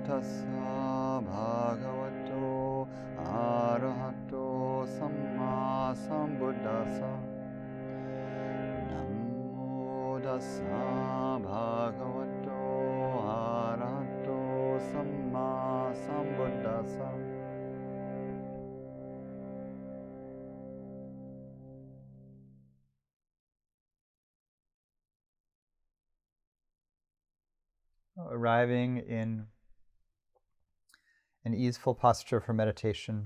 tassa bhagavato arahato samma sambuddhassa. Namo tassa bhagavato arahato samma sambuddhassa. Arriving in an easeful posture for meditation,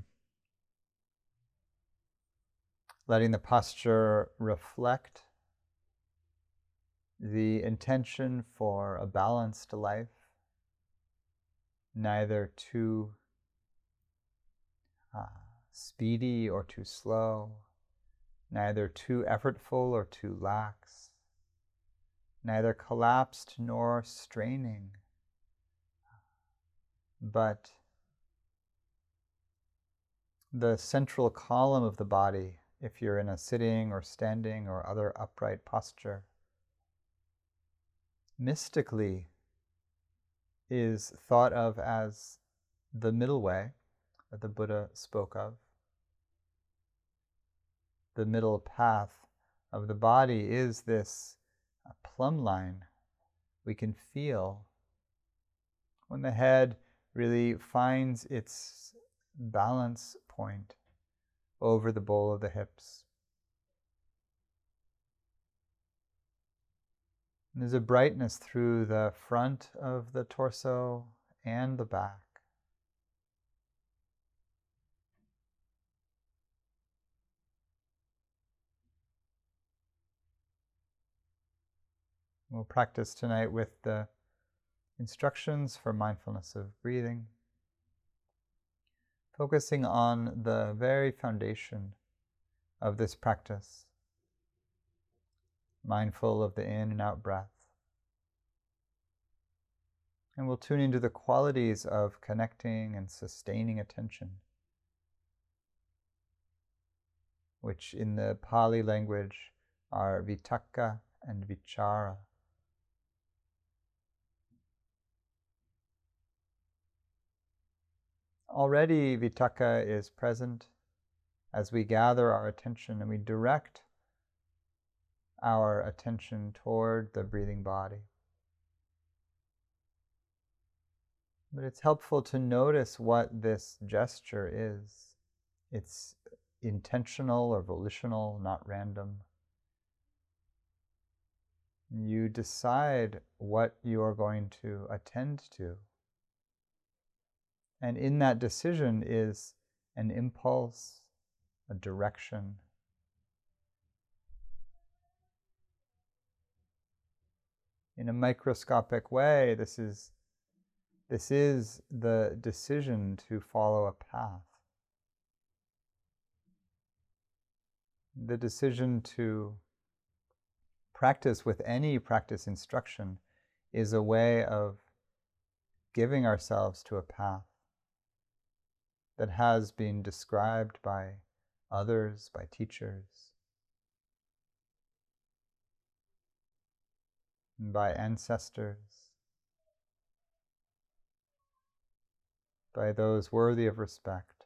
letting the posture reflect the intention for a balanced life, neither too speedy or too slow, neither too effortful or too lax, neither collapsed nor straining, but the central column of the body, if you're in a sitting or standing or other upright posture, mystically is thought of as the middle way that the Buddha spoke of. The middle path of the body is this plumb line we can feel when the head really finds its balance point over the bowl of the hips. And there's a brightness through the front of the torso and the back. We'll practice tonight with the instructions for mindfulness of breathing, focusing on the very foundation of this practice, mindful of the in and out breath. And we'll tune into the qualities of connecting and sustaining attention, which in the Pali language are vitakka and vichara. Already vitakka is present as we gather our attention and we direct our attention toward the breathing body. But it's helpful to notice what this gesture is. It's intentional or volitional, not random. You decide what you are going to attend to. And in that decision is an impulse, a direction. In a microscopic way, this is the decision to follow a path. The decision to practice with any practice instruction is a way of giving ourselves to a path that has been described by others, by teachers, by ancestors, by those worthy of respect.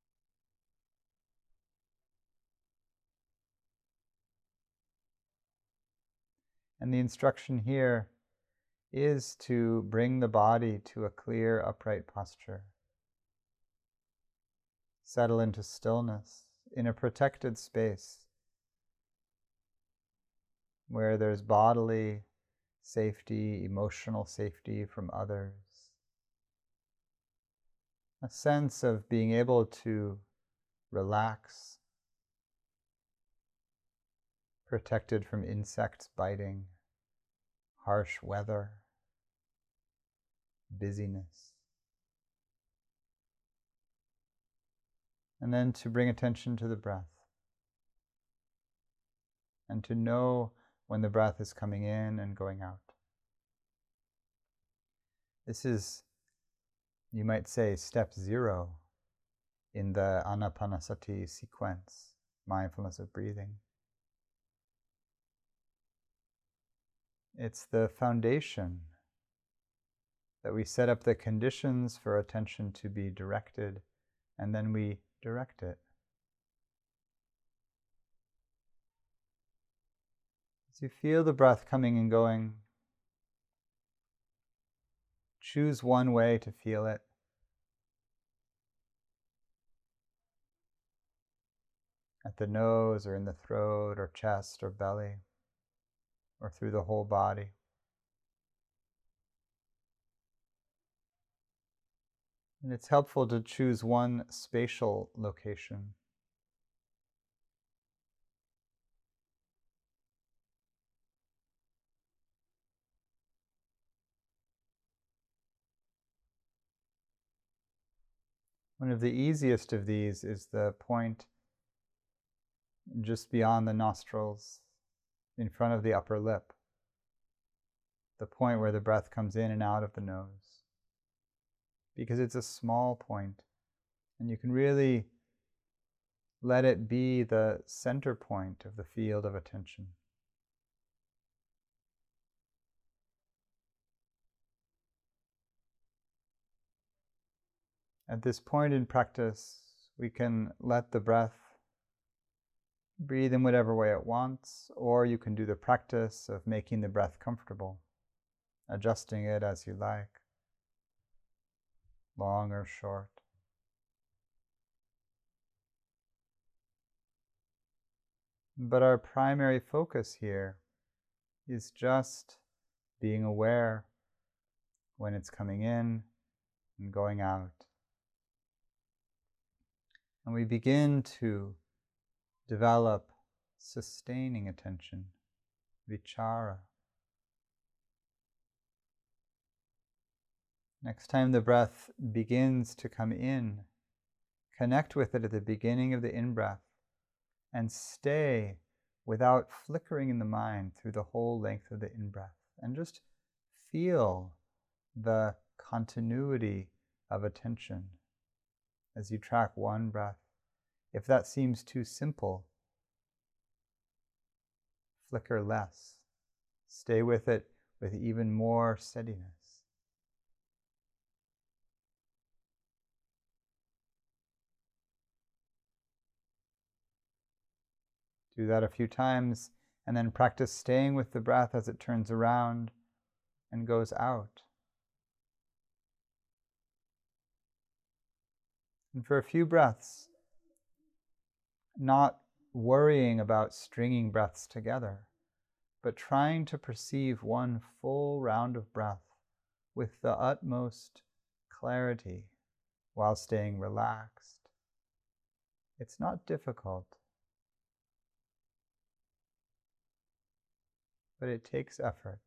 And the instruction here is to bring the body to a clear, upright posture. Settle into stillness in a protected space where there's bodily safety, emotional safety from others. A sense of being able to relax, protected from insects biting, harsh weather, busyness. And then to bring attention to the breath and to know when the breath is coming in and going out. This is, you might say, step 0 in the Anapanasati sequence, mindfulness of breathing. It's the foundation that we set up the conditions for attention to be directed, and then we direct it. As you feel the breath coming and going, choose one way to feel it. At the nose, or in the throat, or chest, or belly, or through the whole body. And it's helpful to choose one spatial location. One of the easiest of these is the point just beyond the nostrils, in front of the upper lip, the point where the breath comes in and out of the nose, because it's a small point, and you can really let it be the center point of the field of attention. At this point in practice, we can let the breath breathe in whatever way it wants, or you can do the practice of making the breath comfortable, adjusting it as you like, long or short. But our primary focus here is just being aware when it's coming in and going out. And we begin to develop sustaining attention, vichara. Next time the breath begins to come in, connect with it at the beginning of the in-breath and stay without flickering in the mind through the whole length of the in-breath. And just feel the continuity of attention as you track one breath. If that seems too simple, flicker less. Stay with it with even more steadiness. Do that a few times, and then practice staying with the breath as it turns around and goes out. And for a few breaths, not worrying about stringing breaths together, but trying to perceive one full round of breath with the utmost clarity while staying relaxed. It's not difficult, but it takes effort.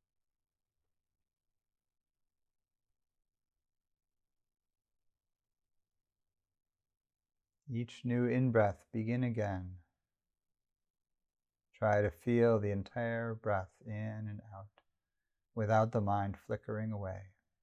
Each new in-breath, begin again. Try to feel the entire breath in and out without the mind flickering away.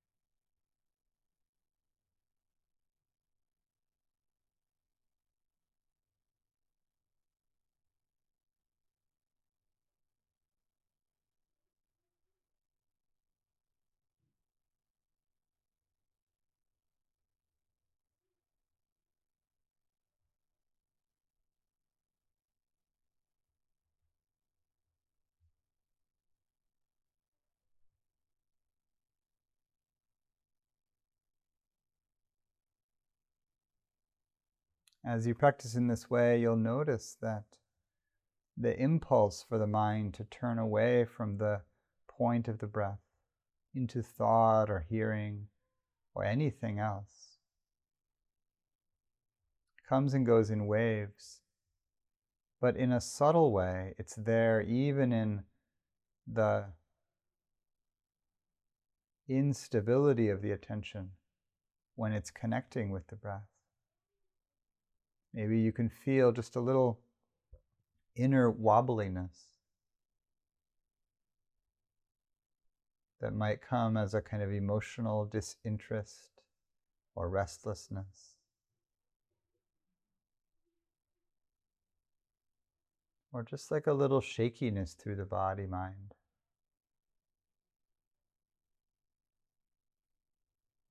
As you practice in this way, you'll notice that the impulse for the mind to turn away from the point of the breath into thought or hearing or anything else comes and goes in waves, but in a subtle way, it's there even in the instability of the attention when it's connecting with the breath. Maybe you can feel just a little inner wobbliness that might come as a kind of emotional disinterest or restlessness, or just like a little shakiness through the body-mind.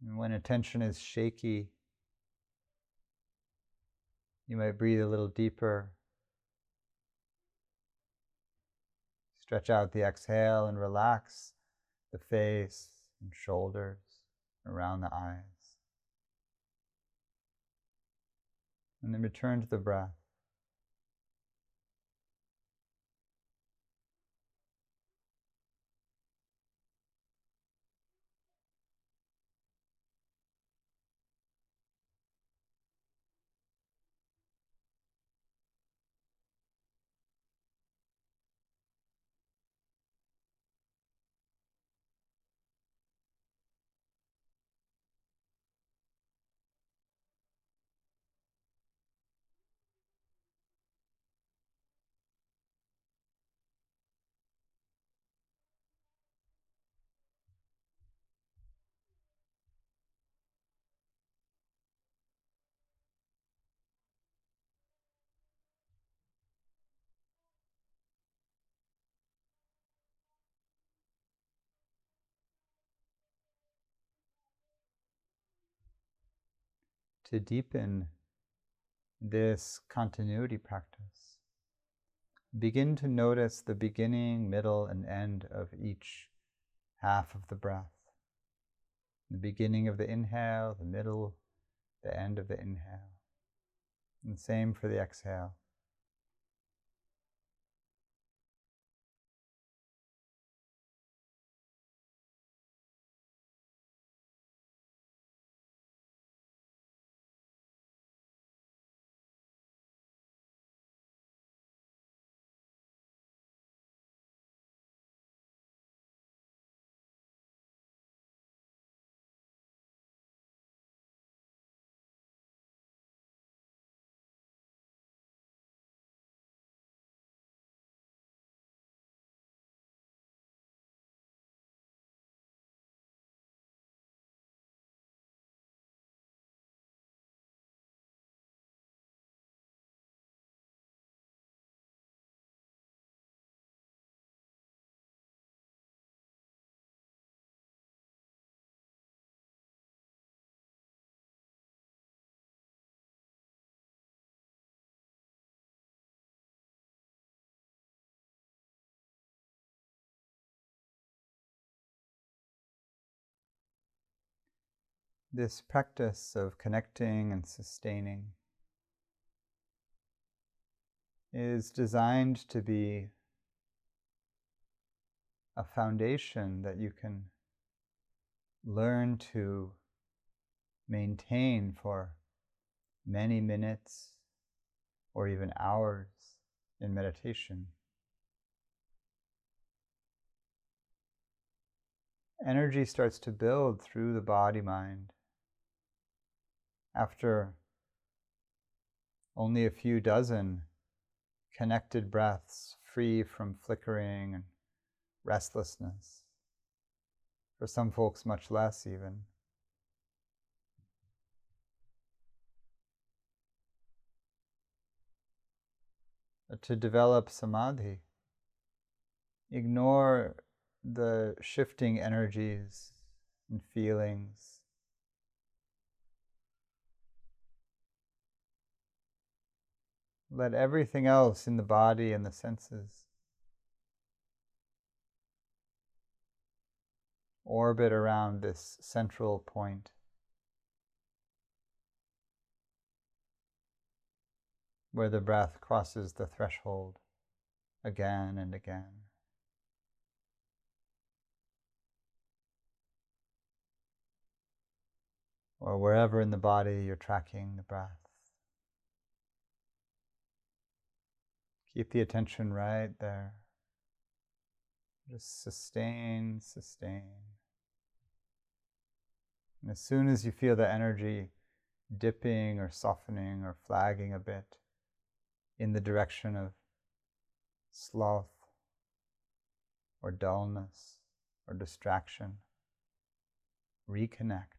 And when attention is shaky, you might breathe a little deeper. Stretch out the exhale and relax the face and shoulders, around the eyes. And then return to the breath. To deepen this continuity practice, begin to notice the beginning, middle, and end of each half of the breath. The beginning of the inhale, the middle, the end of the inhale. And same for the exhale. This practice of connecting and sustaining is designed to be a foundation that you can learn to maintain for many minutes or even hours in meditation. Energy starts to build through the body-mind. After only a few dozen connected breaths, free from flickering and restlessness. For some folks, much less even. But to develop samadhi, ignore the shifting energies and feelings. Let everything else in the body and the senses orbit around this central point where the breath crosses the threshold again and again. Or wherever in the body you're tracking the breath. Keep the attention right there. Just sustain, sustain. And as soon as you feel the energy dipping or softening or flagging a bit in the direction of sloth or dullness or distraction, reconnect.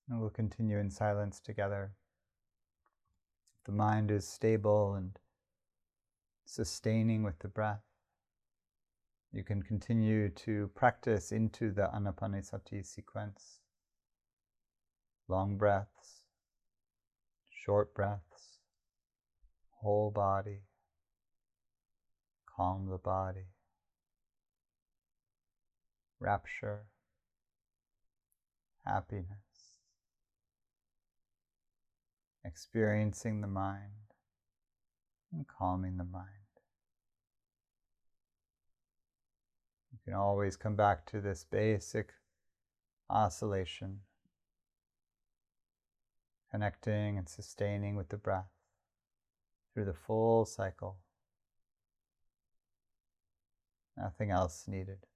And we'll continue in silence together. If the mind is stable and sustaining with the breath, you can continue to practice into the Anapanasati sequence. Long breaths, short breaths, whole body, calm the body, rapture, happiness, experiencing the mind and calming the mind. You can always come back to this basic oscillation, connecting and sustaining with the breath through the full cycle. Nothing else needed.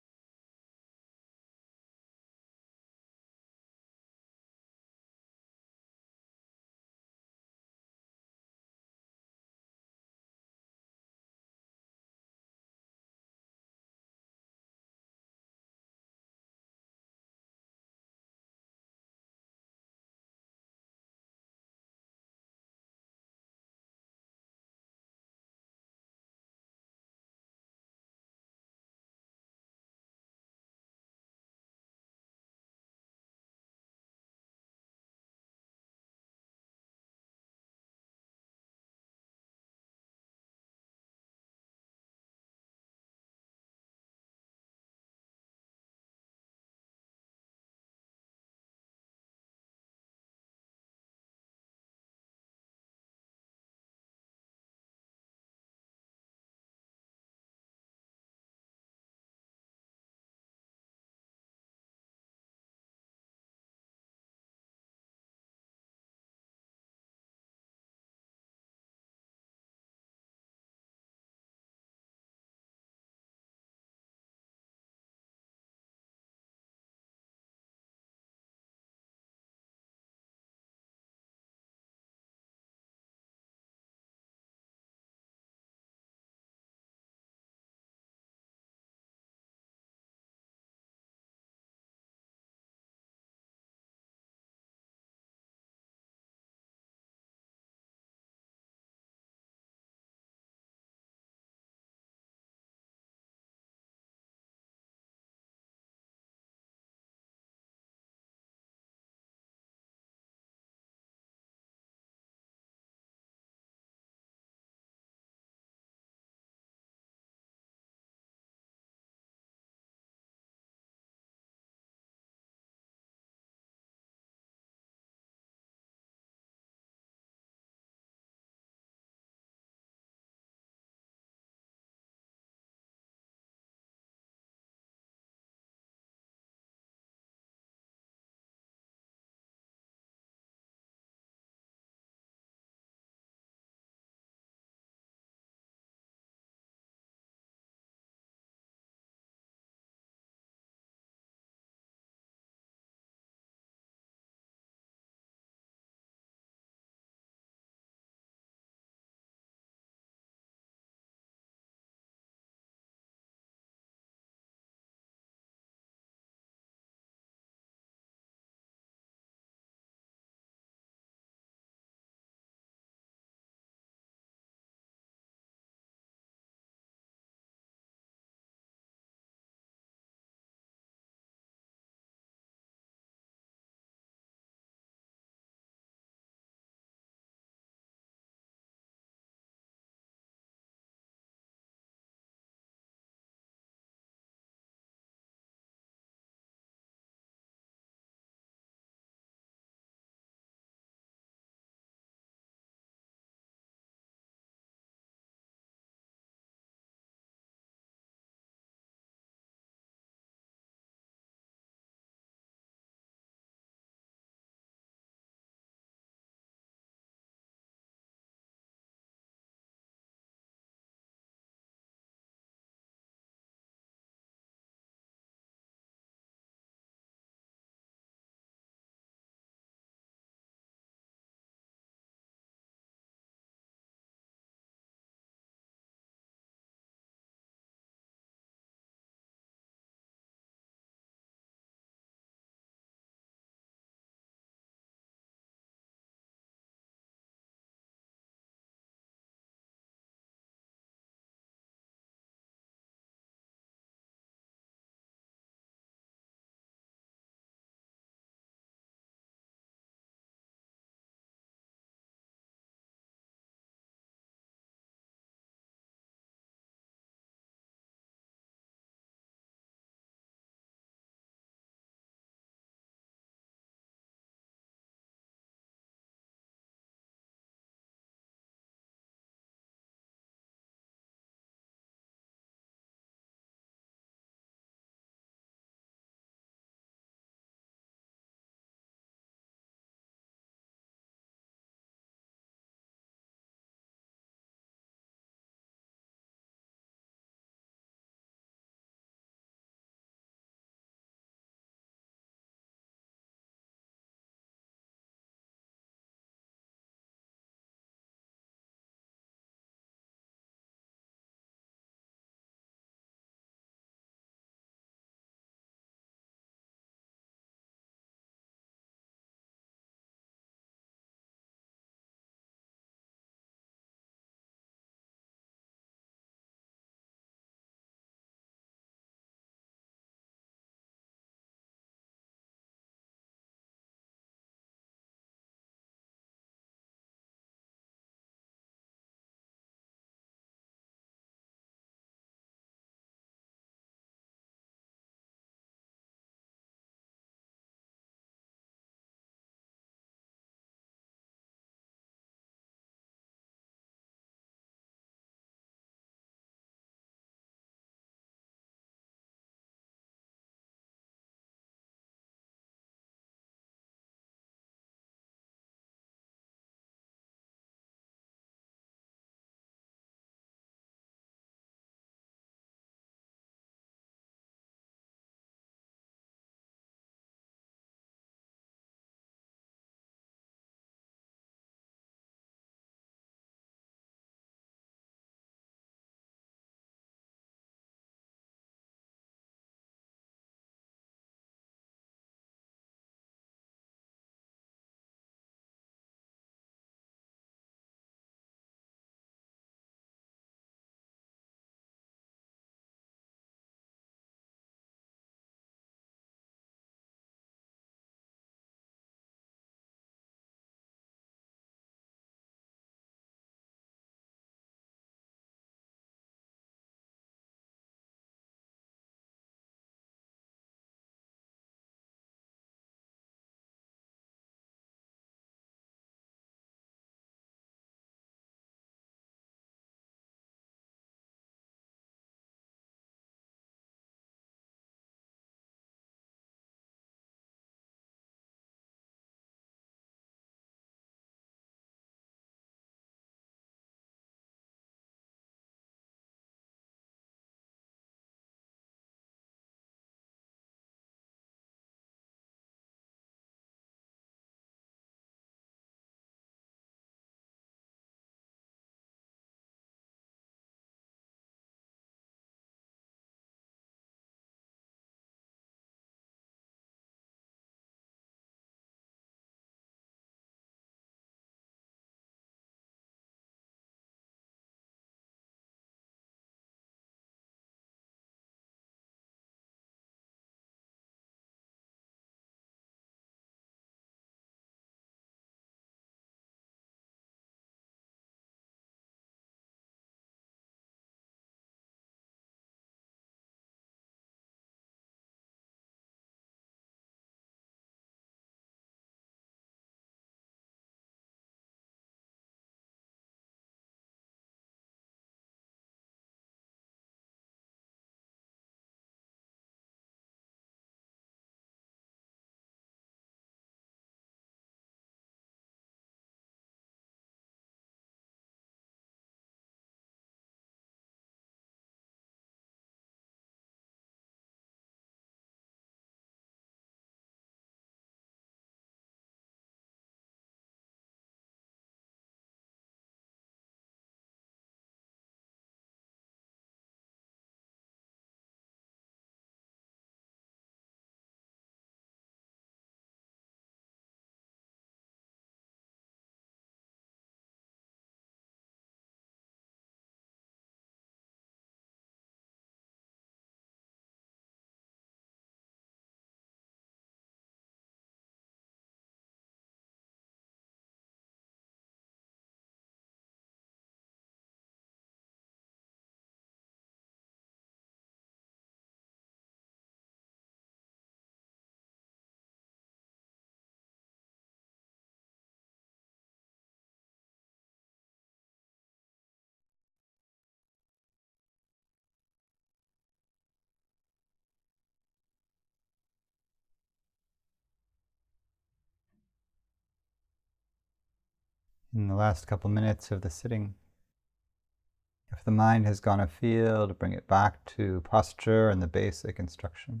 in the last couple minutes of the sitting. If the mind has gone afield, bring it back to posture and the basic instruction.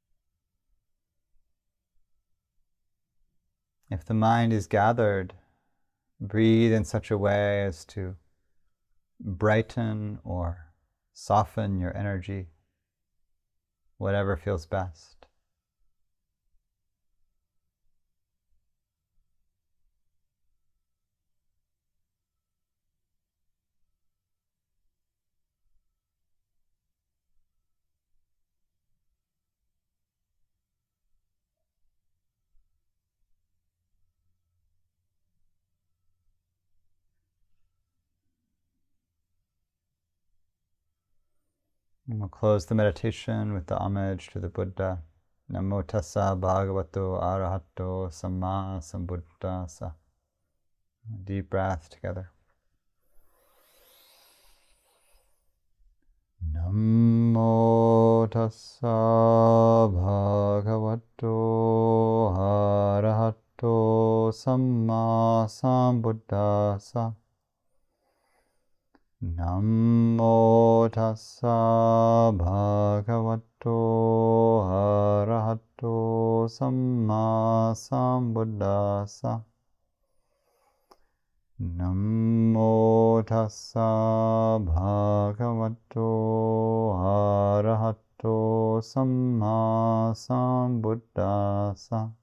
If the mind is gathered, breathe in such a way as to brighten or soften your energy, whatever feels best. And we'll close the meditation with the homage to the Buddha. Namo tassa bhagavato arahato samma sambuddhassa. Deep breath together. Namo tassa bhagavato arahato samma sambuddhassa. Namo tassa bhagavato arahato samma sambuddhassa. Namo tassa bhagavato arahato samma sambuddhassa.